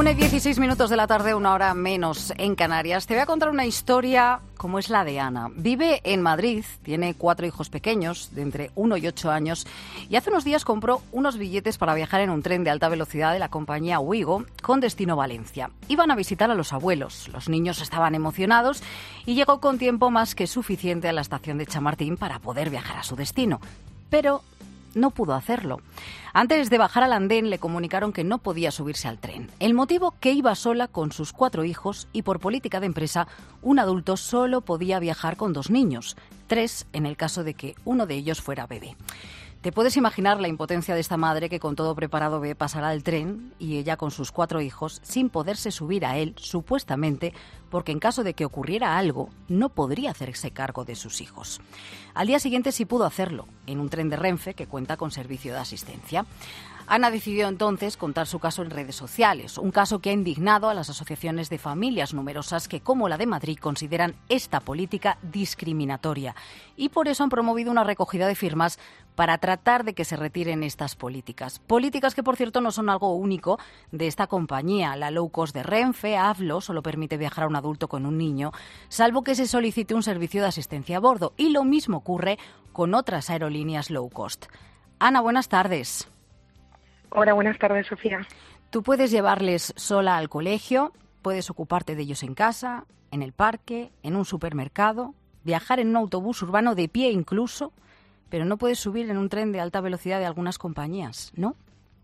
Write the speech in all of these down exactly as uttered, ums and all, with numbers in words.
Una y dieciséis minutos de la tarde, una hora menos en Canarias. Te voy a contar una historia como es la de Ana. Vive en Madrid, tiene cuatro hijos pequeños de entre uno y ocho años y hace unos días compró unos billetes para viajar en un tren de alta velocidad de la compañía Ouigo con destino Valencia. Iban a visitar a los abuelos, los niños estaban emocionados y llegó con tiempo más que suficiente a la estación de Chamartín para poder viajar a su destino. Pero no pudo hacerlo. Antes de bajar al andén le comunicaron que no podía subirse al tren. El motivo, que iba sola con sus cuatro hijos y por política de empresa un adulto solo podía viajar con dos niños, tres en el caso de que uno de ellos fuera bebé. Te puedes imaginar la impotencia de esta madre que con todo preparado ve pasar al tren y ella con sus cuatro hijos sin poderse subir a él, supuestamente, porque en caso de que ocurriera algo, no podría hacerse cargo de sus hijos. Al día siguiente sí pudo hacerlo, en un tren de Renfe que cuenta con servicio de asistencia. Ana decidió entonces contar su caso en redes sociales, un caso que ha indignado a las asociaciones de familias numerosas que, como la de Madrid, consideran esta política discriminatoria y por eso han promovido una recogida de firmas para tratar de que se retiren estas políticas. Políticas que, por cierto, no son algo único de esta compañía. La low cost de Renfe, AVLO, solo permite viajar a un adulto con un niño, salvo que se solicite un servicio de asistencia a bordo. Y lo mismo ocurre con otras aerolíneas low cost. Ana, buenas tardes. Hola, buenas tardes, Sofía. Tú puedes llevarles sola al colegio, puedes ocuparte de ellos en casa, en el parque, en un supermercado, viajar en un autobús urbano de pie incluso, pero no puedes subir en un tren de alta velocidad de algunas compañías, ¿no?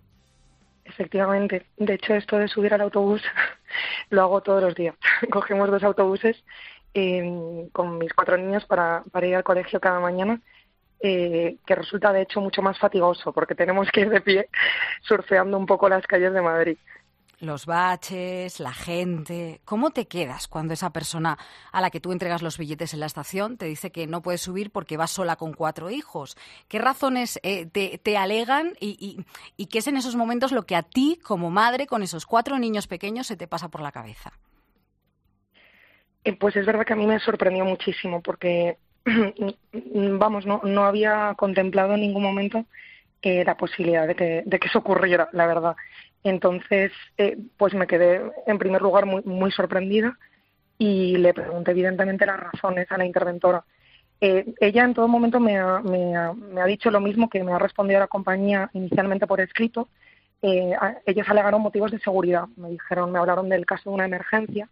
Efectivamente. De hecho, esto de subir al autobús lo hago todos los días. Cogemos dos autobuses eh, con mis cuatro niños para, para ir al colegio cada mañana. Eh, que resulta de hecho mucho más fatigoso porque tenemos que ir de pie surfeando un poco las calles de Madrid. Los baches, la gente... ¿Cómo te quedas cuando esa persona a la que tú entregas los billetes en la estación te dice que no puedes subir porque vas sola con cuatro hijos? ¿Qué razones eh, te, te alegan y, y, y qué es en esos momentos lo que a ti, como madre, con esos cuatro niños pequeños, se te pasa por la cabeza? Eh, pues es verdad que a mí me sorprendió muchísimo porque... Vamos, no, no había contemplado en ningún momento eh, la posibilidad de que, de que eso ocurriera, la verdad. Entonces, eh, pues me quedé en primer lugar muy, muy sorprendida y le pregunté evidentemente las razones a la interventora. Eh, ella en todo momento me ha, me, ha, me ha dicho lo mismo que me ha respondido a la compañía inicialmente por escrito. Eh, a, ellos alegaron motivos de seguridad. Me dijeron, me hablaron del caso de una emergencia.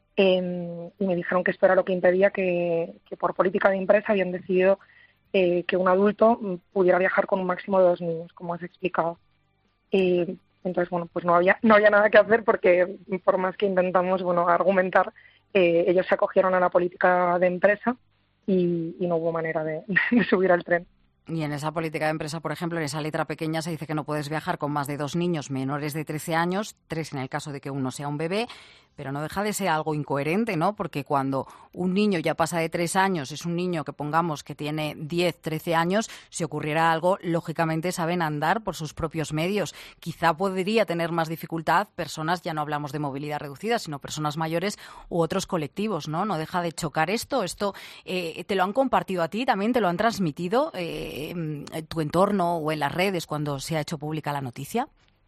Eh, y me dijeron que esto era lo que impedía que, que por política de empresa habían decidido eh, que un adulto pudiera viajar con un máximo de dos niños, como has explicado. Eh, entonces, bueno, pues no había no había nada que hacer porque por más que intentamos, bueno, argumentar, eh, ellos se acogieron a la política de empresa y, y no hubo manera de, de subir al tren. Y en esa política de empresa, por ejemplo, en esa letra pequeña se dice que no puedes viajar con más de dos niños menores de trece años, tres en el caso de que uno sea un bebé, pero no deja de ser algo incoherente, ¿no? Porque cuando un niño ya pasa de tres años, es un niño que pongamos que tiene diez, trece años, si ocurriera algo, lógicamente saben andar por sus propios medios. Quizá podría tener más dificultad personas, ya no hablamos de movilidad reducida, sino personas mayores u otros colectivos, ¿no? No deja de chocar esto. Esto eh, te lo han compartido a ti, también te lo han transmitido eh, en tu entorno o en las redes cuando se ha hecho pública la noticia.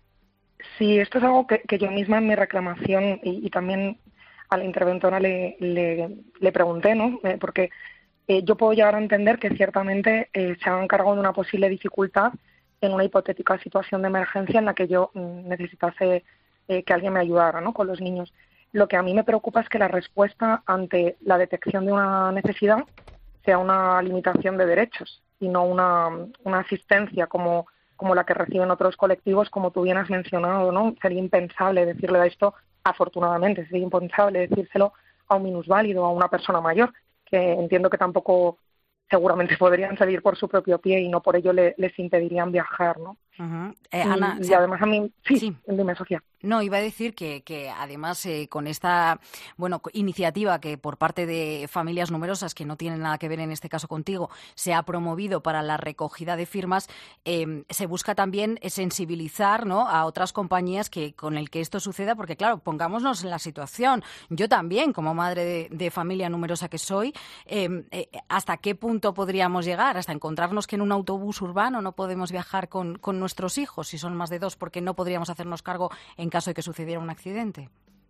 Sí, esto es algo que, que yo misma en mi reclamación y, y también a la interventora le, le, le pregunté, ¿no? Eh, porque eh, yo puedo llegar a entender que ciertamente eh, se hagan cargo de una posible dificultad en una hipotética situación de emergencia en la que yo mm, necesitase eh, que alguien me ayudara, ¿no? Con los niños. Lo que a mí me preocupa es que la respuesta ante la detección de una necesidad sea una limitación de derechos y no una, una asistencia como como la que reciben otros colectivos, como tú bien has mencionado, ¿no? Sería impensable decirle a esto, afortunadamente, sería impensable decírselo a un minusválido, a una persona mayor, que entiendo que tampoco seguramente podrían salir por su propio pie y no por ello le, les impedirían viajar, ¿no? Uh-huh. Eh, Ana, y, y o sea, además a mí... Sí, sí. Dime, Sofía. No, iba a decir que, que además eh, con esta bueno iniciativa que por parte de familias numerosas, que no tienen nada que ver en este caso contigo, se ha promovido para la recogida de firmas, eh, se busca también sensibilizar, ¿no?, a otras compañías que con el que esto suceda, porque claro, pongámonos en la situación, yo también como madre de, de familia numerosa que soy, eh, eh, ¿hasta qué punto podríamos llegar? Hasta encontrarnos que en un autobús urbano no podemos viajar con, con nuestros hijos si son más de dos, porque no podríamos hacernos cargo en caso de que sucediera un accidente?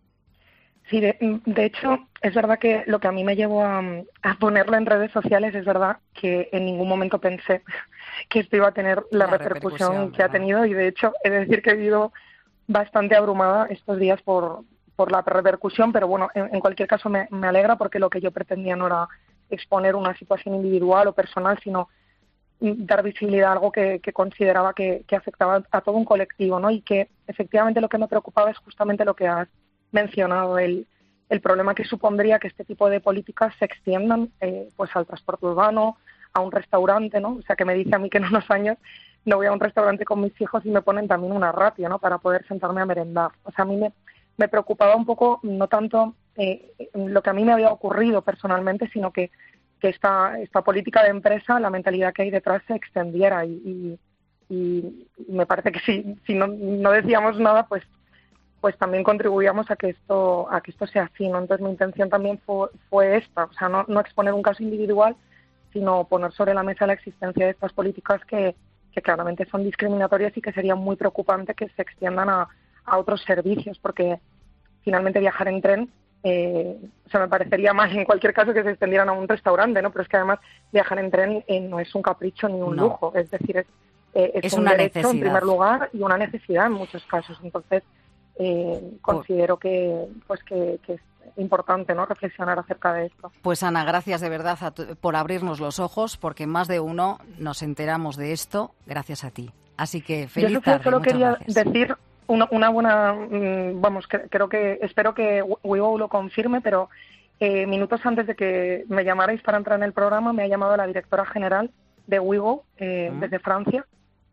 Sí, de, de hecho, es verdad que lo que a mí me llevó a, a ponerlo en redes sociales, es verdad que en ningún momento pensé que esto iba a tener la, la repercusión, repercusión que ha tenido, y de hecho he de decir que he vivido bastante abrumada estos días por, por la repercusión, pero bueno, en, en cualquier caso me, me alegra, porque lo que yo pretendía no era exponer una situación individual o personal, sino dar visibilidad a algo que, que consideraba que, que afectaba a todo un colectivo, ¿no? Y que efectivamente lo que me preocupaba es justamente lo que has mencionado, el, el problema que supondría que este tipo de políticas se extiendan eh, pues al transporte urbano, a un restaurante, ¿no? O sea, que me dice a mí que en unos años no voy a un restaurante con mis hijos y me ponen también una ratio, ¿no?, para poder sentarme a merendar. O sea, a mí me, me preocupaba un poco, no tanto eh, lo que a mí me había ocurrido personalmente, sino que, que esta, esta política de empresa, la mentalidad que hay detrás, se extendiera. Y, y, y me parece que si, si no, no decíamos nada, pues pues también contribuíamos a que esto a que esto sea así, ¿no? Entonces mi intención también fue, fue esta, o sea, no, no exponer un caso individual, sino poner sobre la mesa la existencia de estas políticas que, que claramente son discriminatorias y que sería muy preocupante que se extiendan a, a otros servicios, porque finalmente viajar en tren, eh, o sea, me parecería más en cualquier caso que se extendieran a un restaurante, ¿no? Pero es que además viajar en tren eh, no es un capricho ni un no. lujo, es decir, es, eh, es, es un una derecho necesidad. En primer lugar y una necesidad en muchos casos. Entonces, Eh, considero que pues que, que es importante, ¿no?, reflexionar acerca de esto. Pues Ana, gracias de verdad a tu, por abrirnos los ojos, porque más de uno nos enteramos de esto gracias a ti. Así que feliz Yo tarde. solo Muchas quería gracias. decir una, una buena, vamos, que, creo que espero que Wigo lo confirme, pero eh, minutos antes de que me llamarais para entrar en el programa, me ha llamado la directora general de Wigo eh, mm. desde Francia.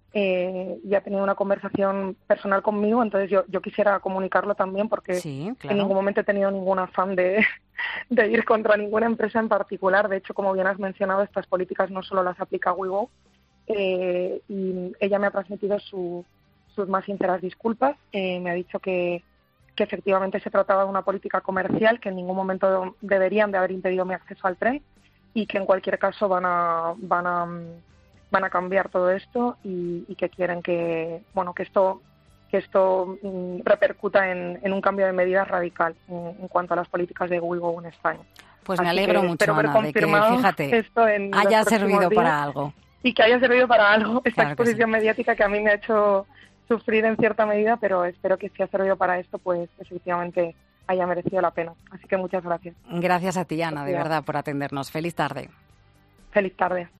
Eh, y ha tenido una conversación personal conmigo, entonces yo, yo quisiera comunicarlo también, porque sí, claro. En ningún momento he tenido ningún afán de, de ir contra ninguna empresa en particular. De hecho, como bien has mencionado, estas políticas no solo las aplica Wigo, eh, y ella me ha transmitido su, sus más sinceras disculpas. Eh, me ha dicho que, que efectivamente se trataba de una política comercial, que en ningún momento deberían de haber impedido mi acceso al tren, y que en cualquier caso van a van a van a cambiar todo esto, y, y que quieren que bueno que esto que esto mm, repercuta en, en un cambio de medidas radical en, en cuanto a las políticas de Wigo en España. Pues Así me alegro mucho, Ana, de que, fíjate, esto en haya servido días, para algo. Y que haya servido para algo esta claro exposición sí. mediática que a mí me ha hecho sufrir en cierta medida, pero espero que si ha servido para esto, pues efectivamente haya merecido la pena. Así que muchas gracias. Gracias a ti, Ana, de verdad, por atendernos. Feliz tarde. Feliz tarde.